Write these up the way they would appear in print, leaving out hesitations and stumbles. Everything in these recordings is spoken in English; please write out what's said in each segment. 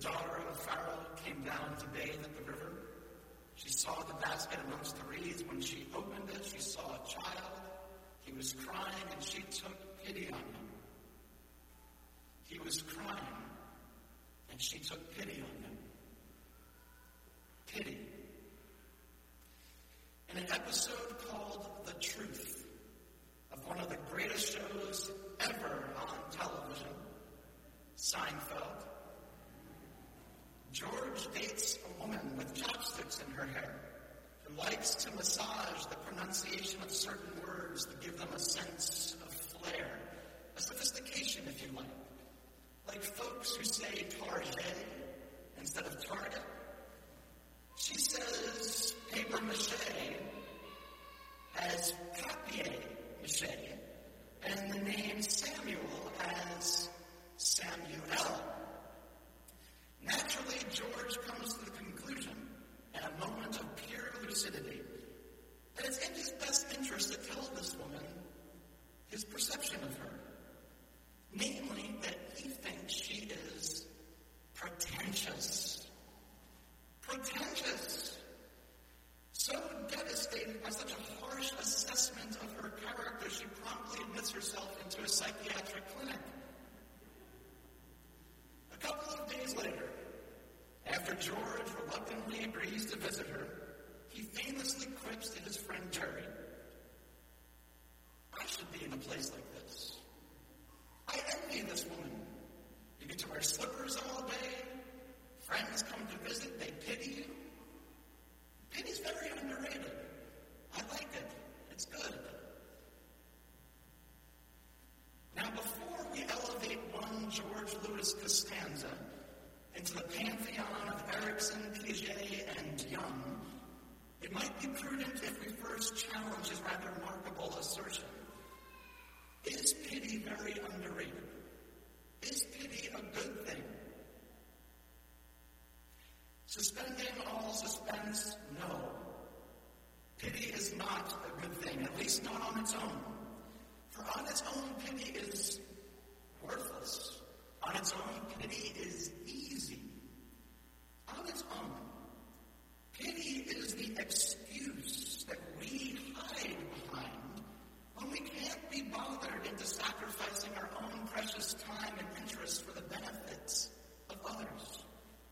daughter of Pharaoh came down to bathe at the river. She saw the basket amongst the reeds. When she opened it, she saw a child. He was crying, and she took pity on him. He was crying, and she took pity on him. Pity. In an episode called The Truth of one of the greatest shows ever on television, Seinfeld, George dates a woman with chopsticks in her hair who likes to massage the pronunciation of certain words to give them a sense of flair, a sophistication, if you like. Like folks who say Target instead of Target. She says paper mache as papier-mache, and the name Samuel as Samuel. Naturally, George comes to the conclusion, in a moment of pure lucidity, that it's in his best interest to tell this woman his perception of her. Namely, that he thinks she is pretentious. Pretentious! So devastated by such a harsh assessment of her character, she promptly admits herself into a psychiatric clinic. A couple of days later, after George reluctantly agrees to visit her, he famously quips to his friend Jerry, "I should be in a place like this. I envy this woman. You get to wear slippers all day. Friends come to visit. They pity you. Pity's very underrated. I like it. It's good." Now, before we elevate one George Louis Costanza into the pantheon of Erikson, Piaget, and Jung, it might be prudent if we first challenge his rather remarkable assertion. Is pity very underrated? Is pity a good thing? Suspending all suspense, no. Pity is not a good thing, at least not on its own. For on its own, pity is worthless. On its own, pity is easy. On its own, pity is the excuse that we hide behind when we can't be bothered into sacrificing our own precious time and interests for the benefits of others.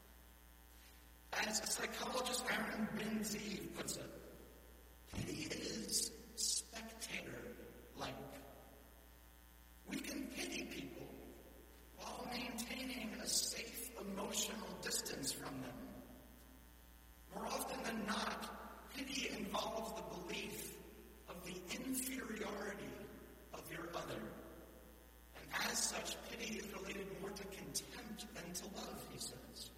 As psychologist Aaron Ben-Zeev puts it, pity is spectator-like. We can pity people while maintaining a safe emotional distance from them. More often than not, pity involves the belief of the inferiority of your other. And as such, pity is related more to contempt than to love, he says.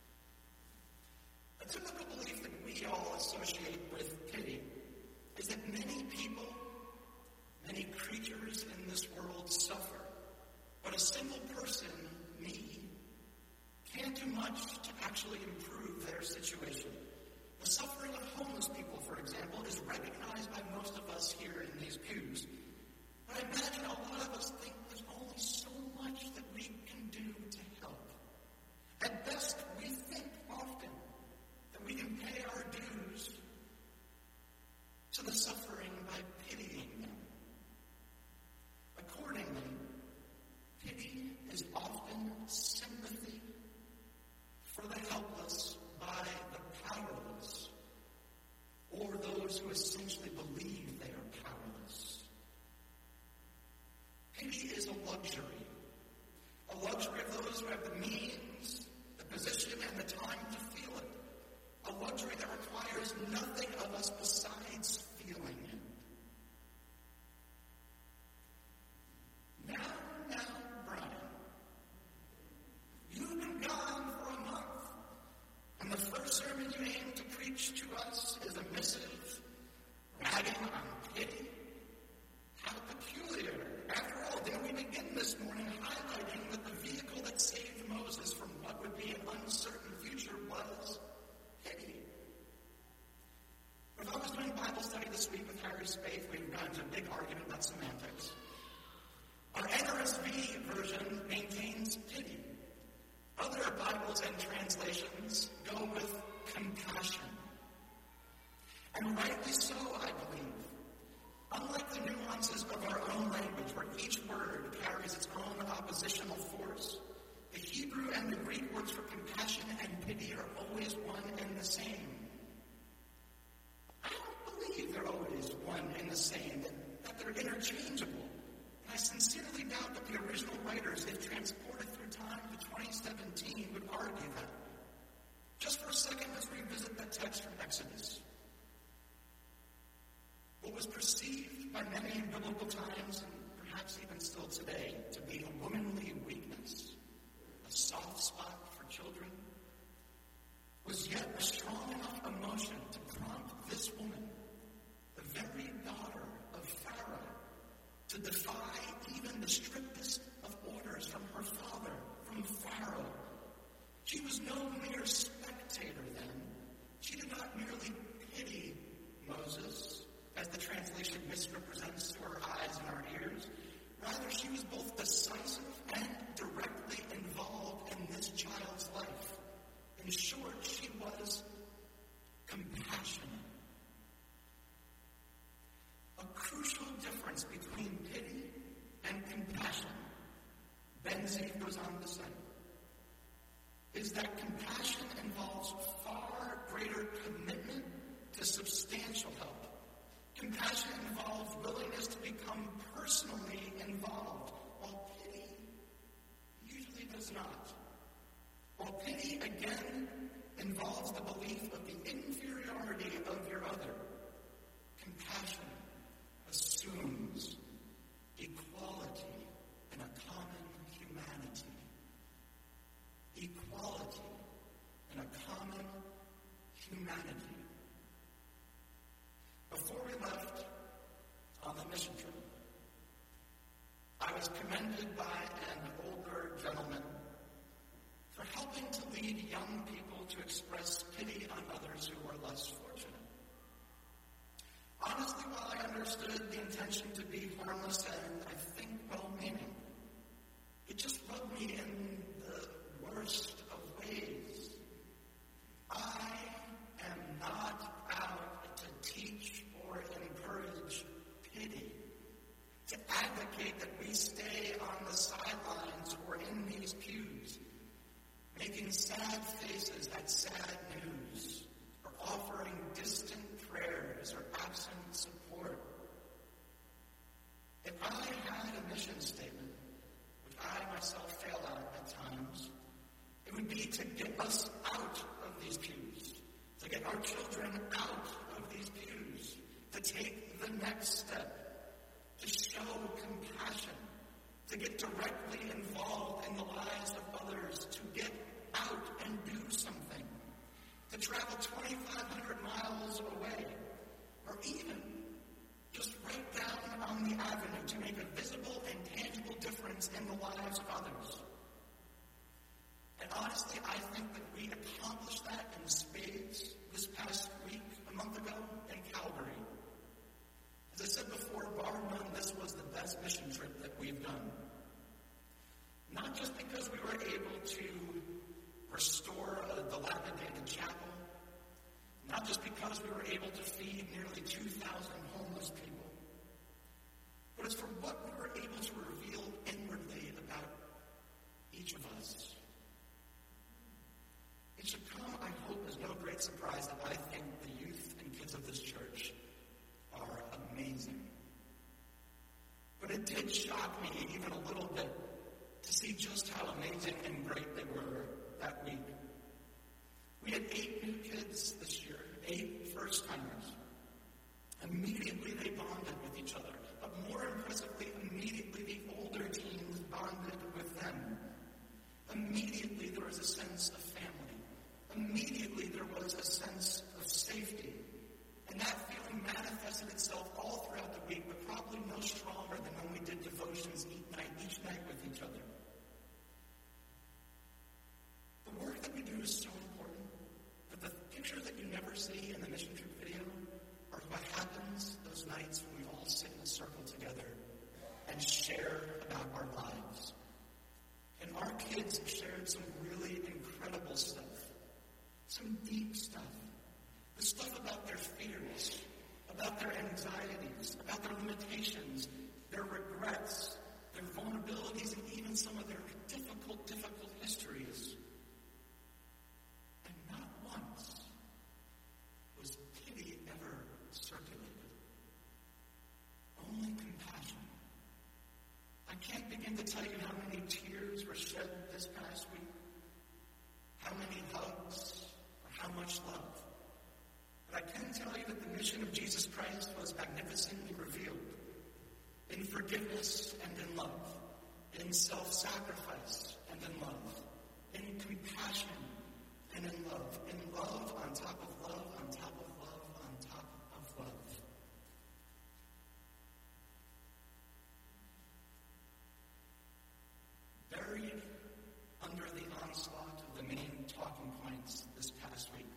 A typical belief that we all associate with pity is that many people, many creatures in this world suffer, but a single person, me, can't do much to actually improve their situation. The suffering of homeless people, for example, is recognized by most of us here in these pews. But I imagine a lot of us think there's only so much that we can do to help. At best, we think often that we can pay our dues to the suffering by pitying them. Accordingly, pity is often sympathy for the helpless by the powerless, or those who essentially believe they are powerless. Pity is a luxury of those who have the means, the position, and the time to feel it. A luxury that requires nothing of us besides feeling it. Now, Brian, you've been gone for a month, and the first sermon you aim to preach to us is a missive ragging on pity. How peculiar. After all, didn't we begin this morning highlighting that the vehicle that saved Moses from what would be an uncertain future was pity? If I was doing Bible study this week with Bibles and translations go with compassion. And rightly so, I believe. Unlike the nuances of our own language, where each word carries its own oppositional force, the Hebrew and the Greek words for compassion and pity are always one and the same. I don't believe they're always one and the same, that they're interchangeable. And I sincerely doubt that the original writers, if transported through time to 2017, would argue that. Just for a second, let's revisit that text from Exodus. What was perceived by many in biblical times, and perhaps even still today, to be a womanly weakness, a soft spot for children, was yet a strong enough emotion to prompt this woman, the very daughter of Pharaoh, to defy even the strictest of orders from her father, from Pharaoh. She was no mere spectator then. She did not merely pity Moses, as the translation misrepresents to our eyes and our ears. Rather, she was both decisive and directly involved in this child's life. In short, she was compassionate. A crucial difference between pity and compassion, Ben-Zvi goes on to say, is that compassion involves far greater commitment to substantial help. Compassion involves willingness to become personally involved, while pity usually does not. While pity, again, involves the belief of the inferiority of your other, compassion assumes equality in a common humanity. Equality in a common humanity. Before we left on the mission trip, I was commended by an older gentleman for helping to lead young people to express pity on others who are less fortunate. Honestly, while I understood the intention to be harmless and, I think, well-meaning, it just rubbed me in the worst of ways. I am not out to teach or encourage pity, to advocate that we stay on the sidelines or in these pews, making sad faces at sad news, or offering distant prayers or absent support. If I had a mission statement, which I myself fail at times, it would be to get us out of these pews, to get our children out of these pews, to take the next step, to show compassion, to get directly involved in the lives of others, to get out and do something, to travel 2,500 miles away, or even just right down on the avenue to make a visible and tangible difference in the lives of others. And honestly, I think that we accomplished that in spades this past week, a month ago, in Calgary. As I said before, bar none, this was the best mission trip that we've done. Not just because we were able to restore a dilapidated chapel, not just because we were able to feed nearly 2,000 homeless people, but it's for what we were able to reveal inwardly about each of us. It should come, I hope, as no great surprise that I think the youth and kids of this church are amazing. But it did shock me even a little bit to see just how amazing and great they were that week. We had 8 new kids this year, 8 first-timers. Immediately they bonded with each other. But more impressively, immediately the older teens bonded with them. Immediately there was a sense of family. Immediately there was a sense of safety. And that feeling manifested itself all throughout the week, but probably no stronger than when we did devotions each night with each other. The work that we do is so important, but the picture that you never see in the mission trip video are what happens those nights when we all sit in a circle together and share about our lives. And our kids shared some really incredible surface stuff, some deep stuff, the stuff about their fears, about their anxieties, about their limitations, their regrets, their vulnerabilities, and even some of their difficult histories. And not once was pity ever circulated. Only compassion. I can't begin to tell you how many tears were shed this past week, how many hugs, or how much love. But I can tell you that the mission of Jesus Christ was magnificently revealed in forgiveness and in love, in self-sacrifice and in love, in compassion and in love on top of love, on top of love, on top of love. Buried under the onslaught of the main talking points this past week,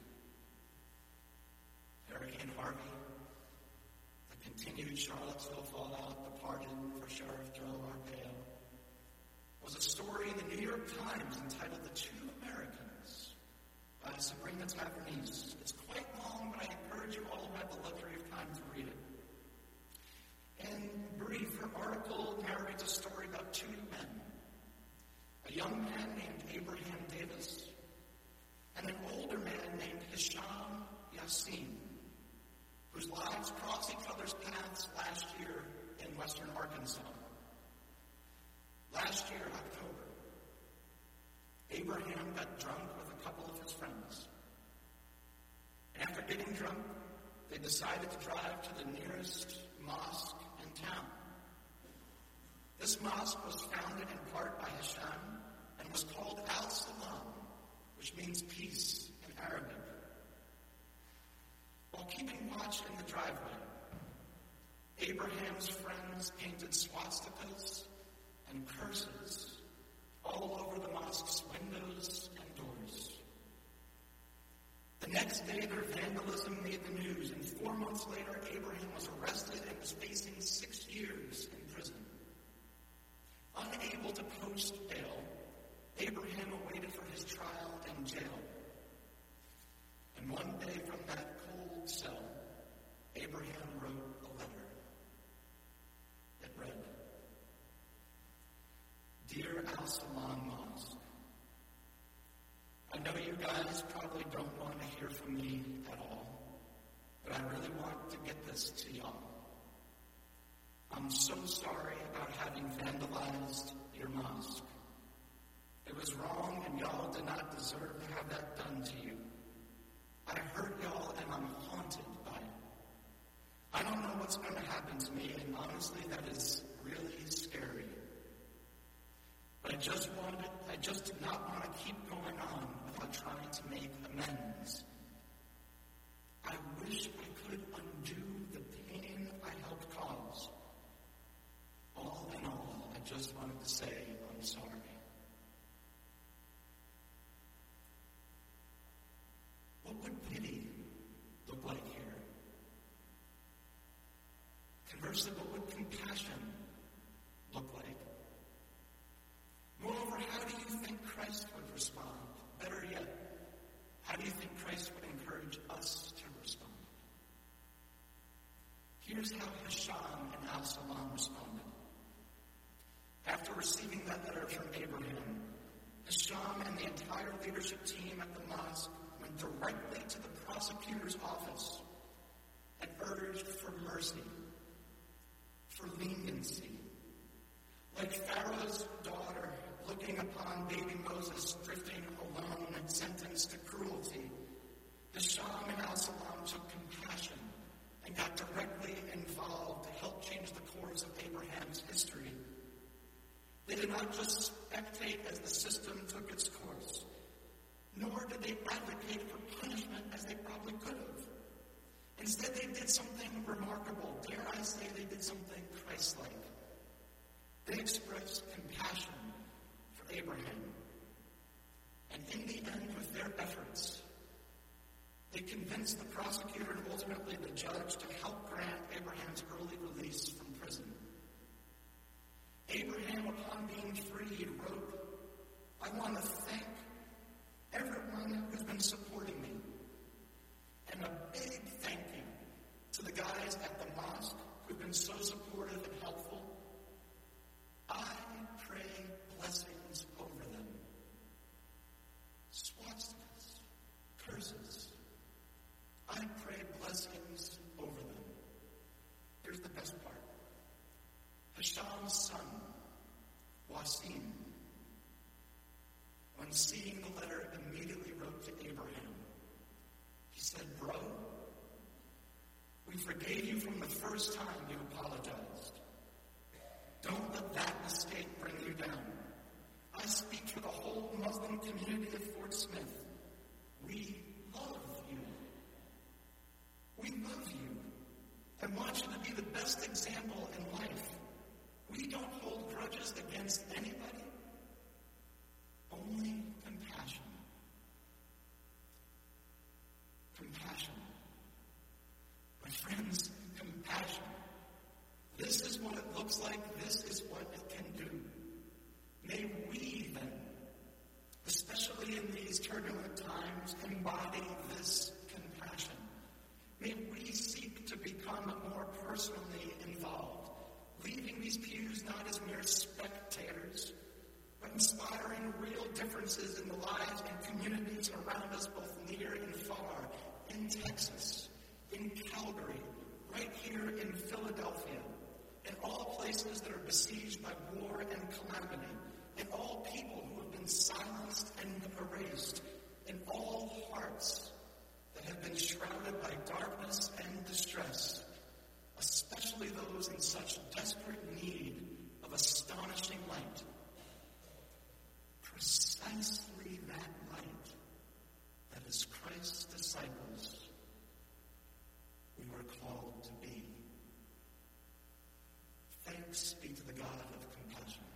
Hurricane Harvey, the continued Charlottesville fallout, the pardon for Sheriff Joe Arpaio, was a story in the New York Times entitled The Two Americans by Sabrina Tavernese. It's quite long, but I encourage you all who have the luxury of time to read it. In brief, her article narrates a story about two men, a young man named Abraham Davis and an older man named Hisham Yassin, whose lives crossed each other's paths last year in western Arkansas. Last year, October, Abraham got drunk with a couple of his friends. And after getting drunk, they decided to drive to the nearest mosque in town. This mosque was founded in part by Hisham and was called Al-Salam, which means peace in Arabic. While keeping watch in the driveway, Abraham's friends painted swastikas and curses all over the mosque's windows and doors. The next day, their vandalism made the news, and 4 months later, Abraham was arrested and was facing 6 years in prison. Unable to post bail, Abraham awaited for his trial in jail. And one day from that cold cell, Abraham wrote a letter. It read, Dear Al-Salam Mosque, I know you guys probably don't want to hear from me at all, but I really want to get this to y'all. I'm so sorry about having vandalized your mosque. It was wrong, and y'all did not deserve to have that done to you. I hurt y'all, and I'm haunted by it. I don't know what's going to happen to me, and honestly, that is really scary. But I just did not want to keep going on without trying to make amends. I wish I could undo the pain I helped cause. All in all, I just wanted to say I'm sorry. What would pity look like here? Conversely, what would compassion look like? Moreover, how do you think Christ would respond? Better yet, how do you think Christ would encourage us to respond? Here's how Hisham and Al-Salam responded. After receiving that letter from Abraham, Hisham and the entire leadership team at the mosque went directly to the prosecutor's office and urged for mercy, for leniency. Like Pharaoh's daughter looking upon baby Moses drifting alone and sentenced to cruelty, Hisham and Al-Salam took compassion and got directly involved to help change the course of Abraham's history. They did not just spectate as the system took its course, nor did they advocate for punishment as they probably could have. Instead, they did something remarkable. Dare I say they did something Christ-like. They expressed compassion for Abraham. And in the end, with their efforts, they convinced the prosecutor and ultimately the judge to help grant Abraham's early release from prison. Abraham, upon being freed, wrote, I want to thank everyone Wasim, when seeing the letter, immediately wrote to Abraham. He said, "Bro, we forgave you from the first time you apologized. Don't let that mistake bring you down. I speak for the whole Muslim community of Fort Smith. We love you. We love you and want you to be the best example in life. We don't hold grudges against anybody, only compassion." Compassion. My friends, compassion. This is what it looks like. This is what it can do. May we then, especially in these turbulent times, embody this compassion. May we seek to become more personally involved, leaving these pews not as mere spectators, but inspiring real differences in the lives and communities around us, both near and far, in Texas, in Calgary, right here in Philadelphia, in all places that are besieged by war and calamity, in all people who have been silenced and erased, in all hearts that have been shrouded by darkness and distress, especially those in such desperate need of astonishing light. Precisely that light that is Christ's disciples we were called to be. Thanks be to the God of compassion.